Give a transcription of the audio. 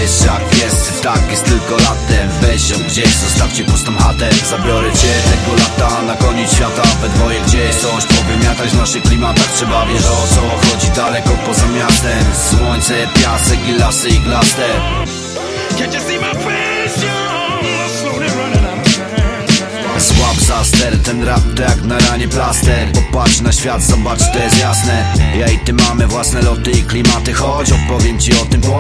wiesz jak jest, tak jest tylko latem. Weź ją gdzieś, zostawcie pustą chatę. Zabiorę cię tego lata na koniec świata. We dwoje gdzieś coś powymiatać w naszych klimatach. Trzeba wiesz o co chodzi daleko poza miastem. Słońce, piasek i lasy iglaste. Słab zaster, ten rap to jak na ranie plaster. Popatrz na świat, zobacz, to jest jasne. Ja i ty mamy własne loty i klimaty. Chodź, opowiem ci o tym